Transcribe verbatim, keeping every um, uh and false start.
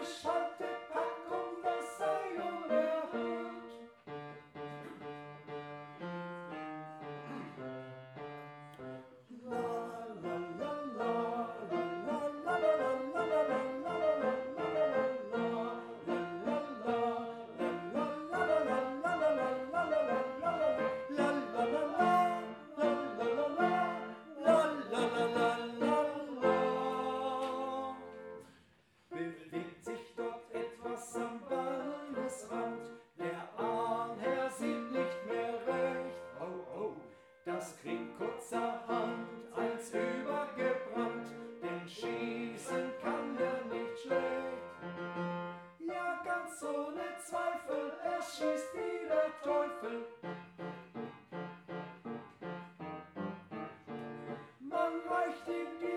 durchschalte Packung, das sei unerhört. Bewegt sich dort etwas am Waldesrand? Der Ahnherr sieht nicht mehr recht. Oh, oh, das klingt kurzerhand als übergebrannt, denn schießen kann er nicht schlecht. Ja, ganz ohne Zweifel, er schießt wie der Teufel. Man reicht ihm die